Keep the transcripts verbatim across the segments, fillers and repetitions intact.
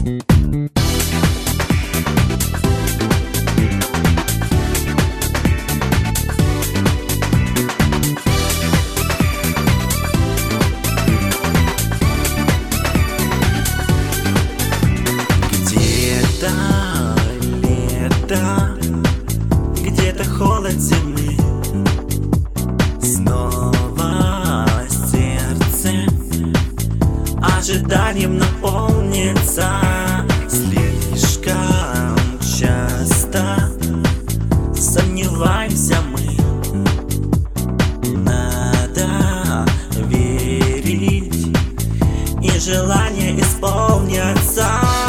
Лето, где-то холод зимы, снова сердце ожиданием наполнится. Слишком часто сомневаемся мы, надо верить, и желания исполнятся.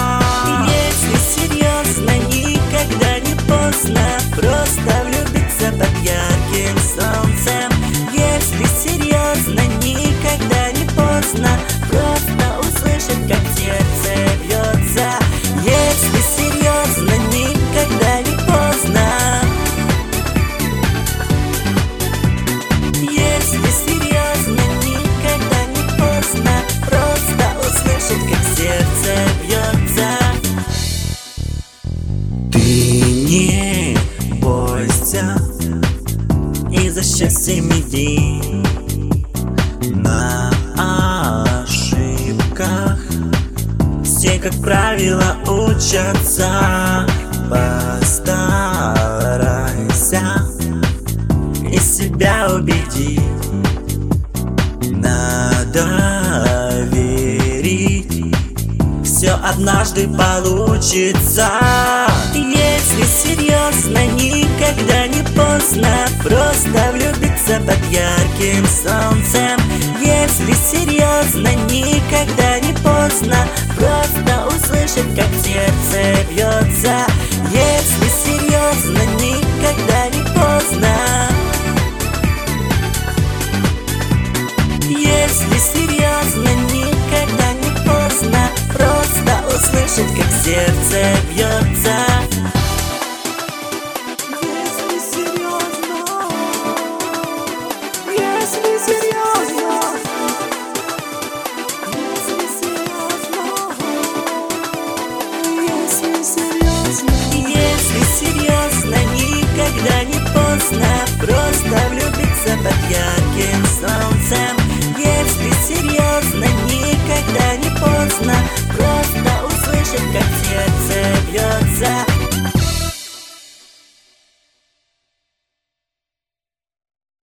Никогда не поздно просто влюбиться под ярким солнцем. Если серьезно, никогда не поздно просто услышать, как сердце бьется. Если серьезно, никогда не поздно. Если серьезно, никогда не поздно просто услышать, как сердце бьется. Не бойся, и за счастьем иди. На ошибках все, как правило, учатся. Постарайся и себя убеди. Надо верить, все однажды получится. Если серьезно, никогда не поздно просто влюбиться под ярким солнцем. Если серьезно, никогда не поздно просто услышать, как сердце бьется. Если серьезно, никогда не поздно. Если серьезно, никогда не поздно просто услышать, как сердце бьется.